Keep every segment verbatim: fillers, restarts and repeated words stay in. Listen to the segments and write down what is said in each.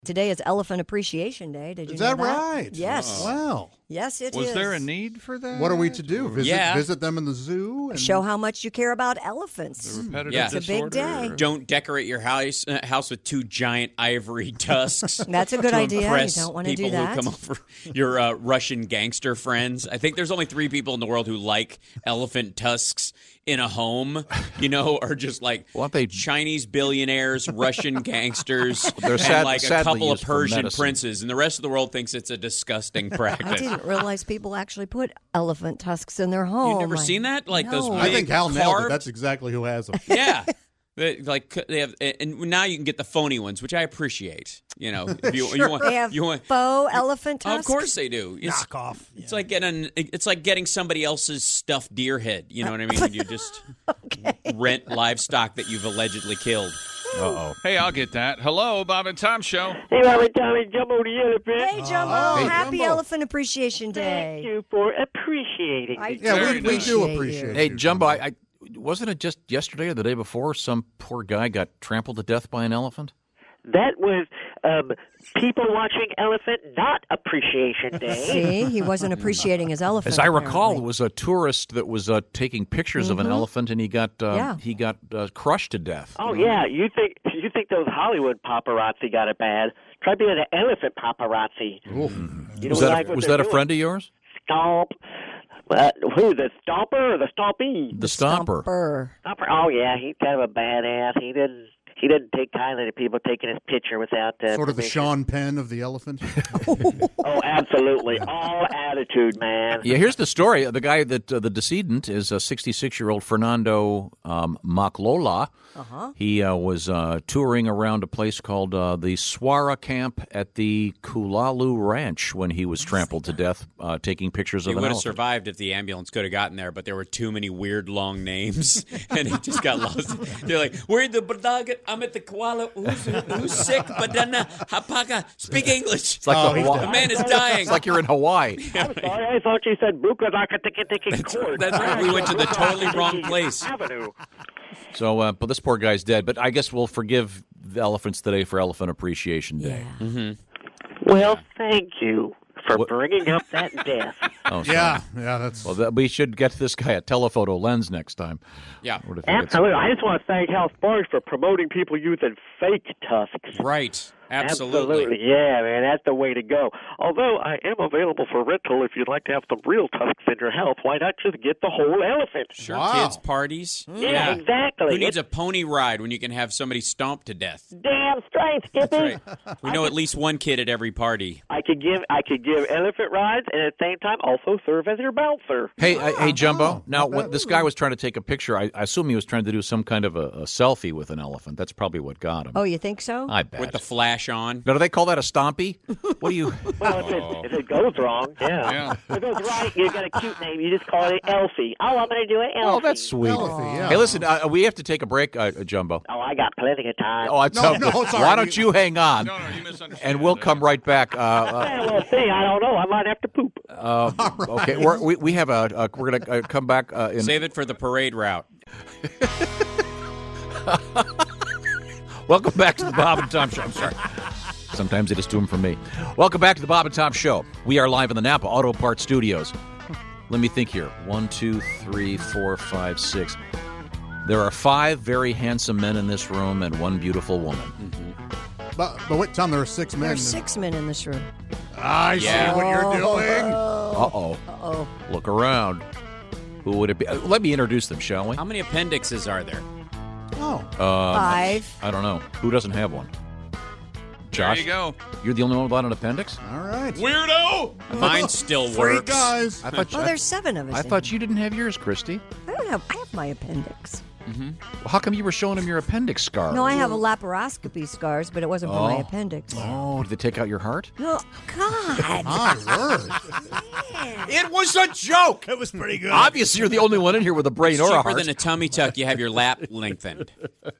Today is Elephant Appreciation Day. Did you Is know that, that? right? Yes. Oh. Wow. Yes, it Was is. there a need for that? What are we to do? Visit Yeah. visit them in the zoo? And... Show how much you care about elephants. The repetitive Yeah. It's a big disorder? day. Don't decorate your house uh, house with two giant ivory tusks. That's a good to idea. You impress don't want to people do that. who come over. Your uh, Russian gangster friends. I think there's only three people in the world who like elephant tusks in a home. You know, or just like Well, aren't they- Chinese billionaires, Russian gangsters, They're and sad- like a sadly couple of used for Persian medicine. princes, and the rest of the world thinks it's a disgusting I practice. didn't realize people actually put elephant tusks in their home. You've never I- seen that? Like those No. I think big Hal nailed it. carved- That's exactly who has them. Yeah. They, like they have, and now you can get the phony ones, which I appreciate. You know, if you, you want, They have you want, faux elephant Oh, tusks? of course they do. It's, Knockoff. It's like getting, it's like getting somebody else's stuffed deer head. You know what I mean? When you just rent livestock that you've allegedly killed. Uh-oh. Hey, I'll get that. Hello, Bob and Tom Show. Hey, Robert, Tommy, Jumbo the elephant. Hey, Jumbo. Hey, Happy Jumbo. Elephant Appreciation Thank Day. you for appreciating I me. Yeah, we, Very we nice. do Appreciate appreciate you. it. Hey, Jumbo, I, I wasn't it just yesterday or the day before some poor guy got trampled to death by an elephant? That was um, people watching Elephant Not Appreciation Day. See, he wasn't appreciating his elephant. As I recall, apparently. it was a tourist that was uh, taking pictures of an elephant, and he got uh, Yeah. he got uh, crushed to death. Oh yeah, you think you think those Hollywood paparazzi got it bad? Try being an elephant paparazzi. You Was don't that like a, what was they're that a doing. friend of yours? Stomp. Uh, who, the Stomper or the Stompy? The Stomper. Stomper. Stomper. Oh yeah, he's kind of a badass. He didn't. He didn't take kindly to people taking his picture without uh, Sort of the permission. Sean Penn of the elephant. Oh, absolutely. All attitude, man. Yeah, here's the story. The guy that uh, the decedent is a sixty-six-year-old Fernando um, Maclola. Uh-huh. He uh, was uh, touring around a place called uh, the Swara Camp at the Kulalu Ranch when he was trampled to death, uh, taking pictures He of an would have elephant. survived if the ambulance could have gotten there, but there were too many weird long names, and he just got lost. They're like, "We're in the Badagat. I'm at the koala. Who's, who's sick? Badana Hapaka. Speak English. It's like Oh, the he's Hawaii- The man is dying." It's like you're in Hawaii. I'm sorry, I thought you said Buka-Daka-Tiki-Tiki That's, Court. that's right. We went to the totally wrong place. Avenue. So, uh, but this poor guy's dead. But I guess we'll forgive the elephants today for Elephant Appreciation Day. Yeah. Well, thank you for What- bringing up that death. Oh, sorry. Yeah, yeah, that's. Well, that, we should get this guy a telephoto lens next time. Yeah. What if he gets- Absolutely. I just want to thank Health Sparks for promoting people using fake tusks. Right. Absolutely. Absolutely. Yeah, man, that's the way to go. Although I am available for rental if you'd like to have some real tusks in your house. Why not just get the whole elephant? Sure, Wow. kids parties. Yeah, exactly. Who needs It's a pony ride when you can have somebody stomped to death? damn straight, Skippy. That's right. We know at least one kid at every party. I could give I could give elephant rides and at the same time also serve as your bouncer. Hey, I- hey, Jumbo. Oh, now, when this guy was trying to take a picture, I, I assume he was trying to do some kind of a, a selfie with an elephant. That's probably what got him. Oh, you think so? I bet. With the flash on. Now, do they call that a stompy? What do you? Well, if it, if it goes wrong, yeah. Yeah. If it goes right, you got a cute name. You just call it Elfie. Oh, I'm going to do it Elfie. Oh, that's sweet. Elephant, yeah. Hey, listen, uh, we have to take a break, uh, Jumbo. Oh, I got plenty of time. Oh, I No, tell no, it's all Why right. don't you hang on, No, no, you misunderstood. and we'll come right back. Uh, uh, Yeah, we'll see. I don't know. I might have to poop. uh, okay, we're, we we have a. Uh, we're gonna uh, come back uh, in. Save it for the parade route. Welcome back to the Bob and Tom Show. I'm sorry. Sometimes they just do them for me. Welcome back to the Bob and Tom Show. We are live in the Napa Auto Parts Studios. Let me think here. One, two, three, four, five, six. There are five very handsome men in this room and one beautiful woman. But, but wait, Tom, there are six men. There are six men in this room. I Yeah. see what you're doing. Uh-oh. Uh-oh. Look around. Who would it be? Uh, Let me introduce them, shall we? How many appendixes are there? Oh, Uh, Five. I don't know. Who doesn't have one? Josh? There you go. You're the only one without an appendix? all right. Weirdo! Mine still Three works. guys. I thought, Well, I, there's seven of us. I in thought here. you didn't have yours, Christy. I don't have. I have my appendix. Well, how come you were showing him your appendix scar? No, I have a laparoscopy scars, but it wasn't for my Oh. appendix. Oh, did they take out your heart? No, God. My word. It was a joke. It was pretty good. Obviously, you're the only one in here with a brain It's or a cheaper heart. than a tummy tuck. You have your lap lengthened.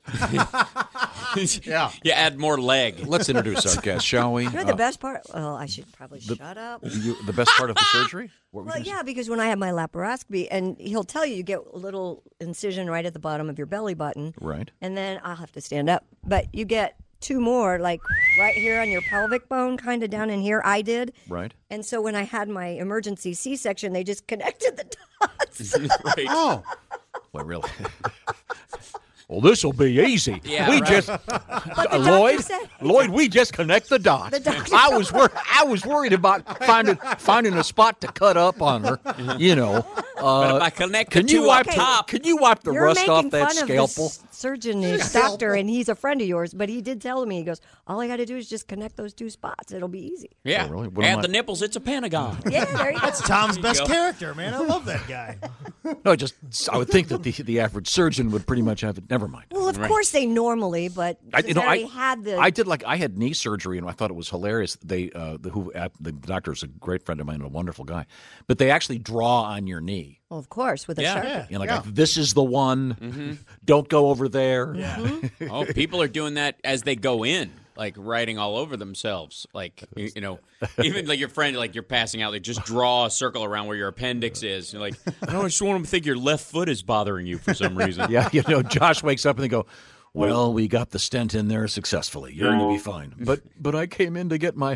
Yeah. You add more leg. Let's introduce our guest, shall we? You know the Uh, best part? Well, I should probably shut up. you- the best part of the surgery? What were Well, you gonna yeah, because when I have my laparoscopy, and he'll tell you, you get a little incision right at the bottom of your belly button. say? Right. And then I'll have to stand up. But you get two more, like right here on your pelvic bone, kind of down in here. I did. Right. And so when I had my emergency C-section, they just connected the dots. Right. Oh. Well, really? Well, this will be easy. Yeah, we right. just, the uh, doctor Lloyd, said- Lloyd, we just connect the dots. The doctor- I was wor- I was worried about finding finding a spot to cut up on her. You know, But uh, if I connect can the you two wipe up the, top, Can you wipe the You're rust making off that fun scalpel? of the surgeon, his doctor, and he's a friend of yours. But he did tell me, he goes, all I got to do is just connect those two spots. It'll be easy. yeah, Oh, really? What am at I- the nipples, it's a pentagon. Yeah, there you go. That's Tom's best go. character, man. I love that guy. No, just I would think that the the average surgeon would pretty much have it. Never mind. Well, of course they normally, but I, since you know, they I already had the. I did like I had knee surgery, and I thought it was hilarious. They uh, the who uh, the doctor is a great friend of mine and a wonderful guy, but they actually draw on your knee. well, of course, with a Yeah. sharpie. Yeah. You know, like yeah. this is the one. Don't go over there. Oh, people are doing that as they go in, like writing all over themselves. Like, you, you know, even like your friend, like you're passing out, they just draw a circle around where your appendix is. You're like, no, I just want them to think your left foot is bothering you for some reason. Yeah, you know, Josh wakes up and they go, "Well, we got the stent in there successfully. You're going to be fine." But but I came in to get my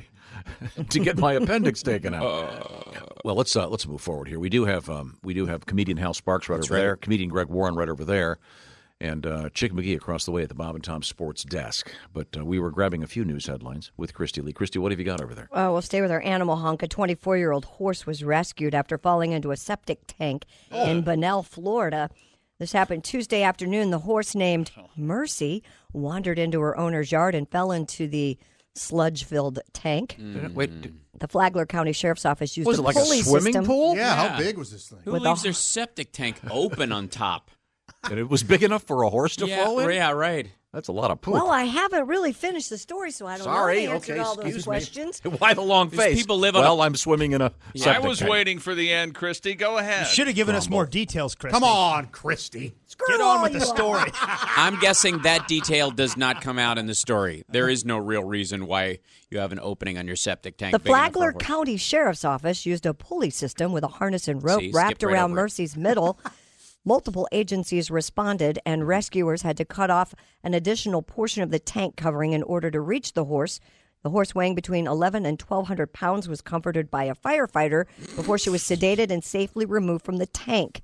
to get my appendix taken out. Well, let's uh, let's move forward here. We do have um, we do have comedian Hal Sparks right over right. there, comedian Greg Warren right over there, and uh, Chick McGee across the way at the Bob and Tom Sports desk. But uh, we were grabbing a few news headlines with Christy Lee. Christy, what have you got over there? Oh, we'll stay with our animal honk. A twenty-four-year-old horse was rescued after falling into a septic tank in Bunnell, Florida. This happened Tuesday afternoon. The horse named Mercy wandered into her owner's yard and fell into the sludge-filled tank. Wait, d- The Flagler County Sheriff's Office used was a it like a pulley swimming system. pool? Yeah, Yeah. how big was this thing? Who With leaves a- their septic tank open on top? And it was big enough for a horse to yeah, fall in? yeah, right. That's a lot of poop. Well, I haven't really finished the story, so I don't Sorry, know the answer okay, to all those excuse me. questions. Why the long These face? people live on well, a- I'm swimming in a I septic was tank. waiting for the end, Christy. Go ahead. Should have given us more details, Chris. Come on, Christy. Screw Get all on with the you story. I'm guessing that detail does not come out in the story. There is no real reason why you have an opening on your septic tank. The big enough for a Flagler horse. County Sheriff's Office used a pulley system with a harness and rope See, wrapped skipped right around over it. Mercy's middle. Multiple agencies responded, and rescuers had to cut off an additional portion of the tank covering in order to reach the horse. The horse, weighing between eleven and twelve hundred pounds, was comforted by a firefighter before she was sedated and safely removed from the tank.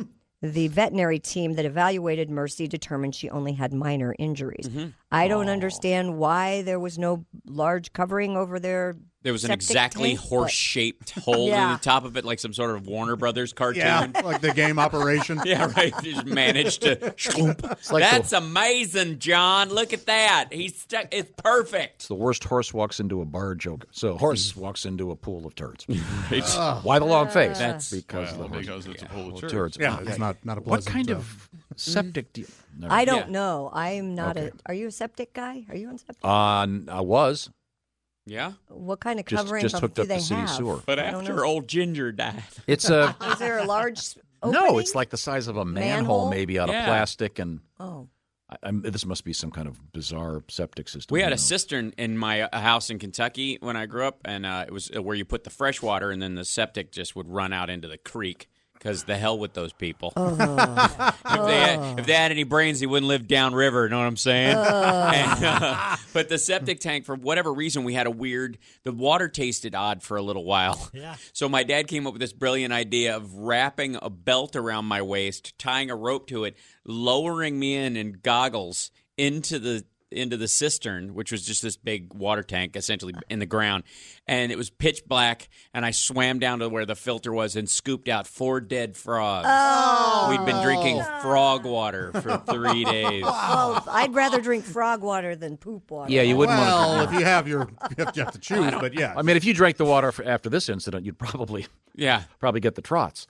The veterinary team that evaluated Mercy determined she only had minor injuries. Mm-hmm. I don't understand why there was no large covering over their There was an septic exactly tank, but- horse-shaped hole in Yeah. the top of it, like some sort of Warner Brothers cartoon. Yeah, like the game operation. Yeah, right. Just managed to. like That's amazing, John. Look at that. He's stuck. It's perfect. The worst horse walks into a bar joke. So a horse walks into a pool of turds. Why the long face? That's- because Well, of the because it's a pool of turds. turds. Yeah, it's not not a What pleasant. kind uh, of septic do you? Never- I don't Yeah. know. I'm not Okay. a. Are you a septic guy? Are you on septic? Uh, n- I was. Yeah. What kind of Just- covering just of- hooked do up the they city have? sewer. But I don't after know. old Ginger died. It's a Is there a large s- opening? no. It's like the size of a manhole, Manhole? maybe out Yeah. of plastic, and Oh, I, I'm, this must be some kind of bizarre septic system. We who had a knows? cistern in my uh, house in Kentucky when I grew up, and uh, it was uh, where you put the fresh water, and then the septic just would run out into the creek. Because the hell with those people. Oh. if, they had, if they had any brains, they wouldn't live downriver. Know what I'm saying? And, uh, but the septic tank, for whatever reason, we had a weird. The water tasted odd for a little while. Yeah. So my dad came up with this brilliant idea of wrapping a belt around my waist, tying a rope to it, lowering me in in goggles into the into the cistern, which was just this big water tank essentially in the ground, and it was pitch black, and I swam down to where the filter was and scooped out four dead frogs. Oh. We'd been drinking frog water for three days. well, I'd rather drink frog water than poop water. Yeah, you wouldn't Well, want to. if you have your, you have, you have to choose, but yeah. I mean, if you drank the water for, after this incident, you'd probably Yeah. probably get the trots.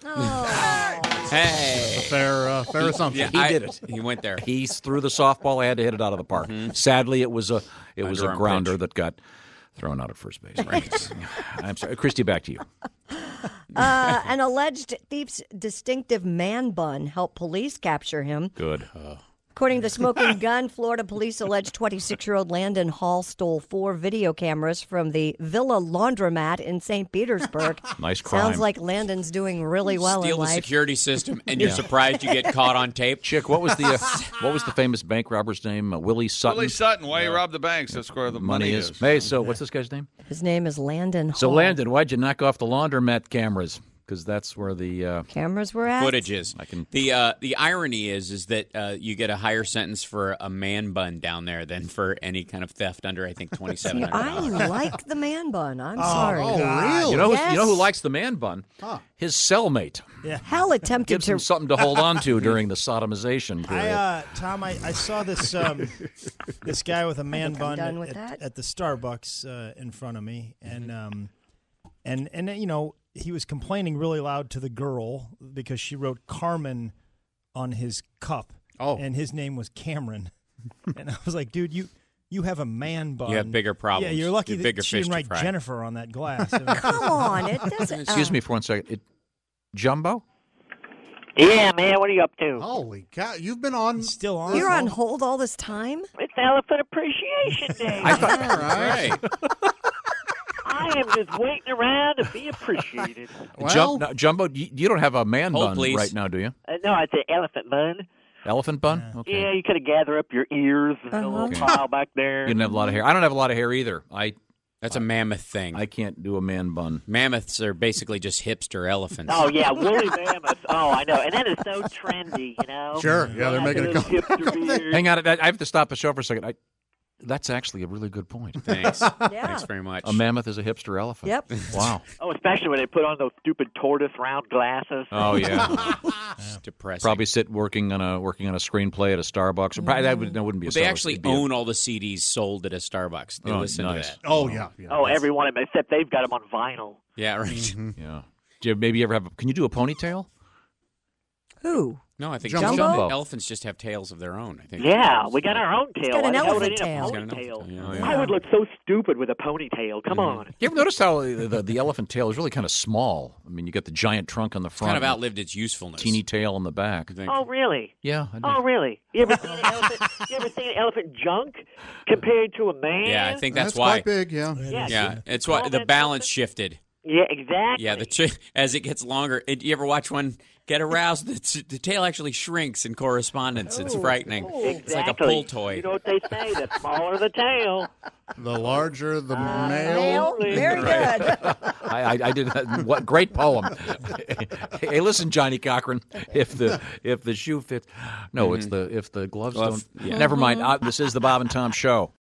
Hey. fair, uh, fair assumption. He I- did it. He went there. He threw the softball. I had to hit it out of the park. Sadly, it was a it was a Underarm grounder pitch. that got thrown out at first base. Right. I'm sorry, Christy. Back to you. Uh, an alleged thief's distinctive man bun helped police capture him. Good. According to Smoking Gun, Florida police allege twenty-six-year-old Landon Hall stole four video cameras from the Villa Laundromat in Saint Petersburg. Nice crime. Sounds like Landon's doing really well Steal in the life. security system, and you're surprised you get caught on tape. Chick, what was the uh, what was the famous bank robber's name? Uh, Willie Sutton. Willie Sutton, why you rob the banks? That's where the money, Money is. Hey, so what's this guy's name? His name is Landon Hall. So Landon, why'd you knock off the laundromat cameras? Because that's where the uh, Cameras were at? Footage is. I can- The uh, the irony is is that uh, you get a higher sentence for a man bun down there than for any kind of theft under, I think, twenty-seven hundred I dollars. like the man bun. I'm sorry. Oh, really? you know who's, Yes. you know who likes the man bun? His cellmate Hell attempted gives him to. something to hold on to during the sodomization I, period. uh, Tom, I, I saw this um, this guy with a man think I'm bun done at, with at, that. at the Starbucks uh, in front of me, and Mm-hmm. um, and and uh, you know he was complaining really loud to the girl because she wrote Carmen on his cup, Oh. and his name was Cameron, and I was like, dude, you. You have a man bun. You have bigger problems. Yeah, you're lucky You have that bigger she fish didn't to write fry. Jennifer on that glass. Come on. It doesn't. Excuse uh, me for one second. It, Jumbo? Yeah, man, what are you up to? Holy cow! You've been on. Still on. You're on hold all this time? It's Elephant Appreciation Day. I thought. Right. I am just waiting around to be appreciated. Well, Jum- no, Jumbo, you, you don't have a man Hold, bun please. right now, do you? Uh, no, it's an elephant bun. Elephant bun? Okay. Yeah, you could have gathered up your ears and a little Okay. pile back there. You didn't have a lot of hair. I don't have a lot of hair either. I That's a mammoth thing. I can't do a man bun. Mammoths are basically just hipster elephants. Oh yeah, woolly mammoths. Oh, I know, and that is so trendy, you know. Sure, yeah, they're making it Those come. hipster beards. Hang on, I I have to stop the show for a second. I, that's actually a really good point. Thanks. Yeah. Thanks very much. A mammoth is a hipster elephant. Yep. Wow. Oh, especially when they put on those stupid tortoise round glasses. Oh yeah. It's depressing. Probably sit working on a working on a screenplay at a Starbucks. Or probably that, would, that wouldn't be a They Starbucks. actually It'd be a- own all the C Ds sold at a Starbucks. They Oh, listen nice. to that. Oh yeah. yeah. Oh, every one of them, except they've got them on vinyl. Yeah, right. Mm-hmm. Yeah. Do you maybe ever have? A, can you do a ponytail? Who? No, I think Jumbo? Jumbo. elephants just have tails of their own. I think. Yeah, we got our own tail. got an Why the hell would elephant I need a tail. He's got an ponytail? elephant tail, yeah. I would look so stupid with a ponytail. Come on. You ever notice how the, the, the elephant tail is really kind of small? I mean, you got the giant trunk on the It's front, kind of and outlived its usefulness. teeny tail on the back. I think. Oh, really? Yeah. I Oh, really? You ever seen an elephant? You ever seen an elephant junk compared to a man? Yeah, I think that's, That's why. quite big. Yeah. Yeah, Yeah, it's why Call the that balance something? shifted. Yeah, exactly. Yeah, the t- as it gets longer. It, you ever watch one get aroused? The, t- the tail actually shrinks in correspondence. It's frightening. It's like a Exactly. pull toy. You know what they say? The smaller the tail. The larger the male. Male? Very Right. good. I, I, I did that. What great poem! Hey, listen, Johnny Cochran. If the if the shoe fits, no, it's the if the gloves Glove, don't. yeah. Never mind. Uh, this is the Bob and Tom Show.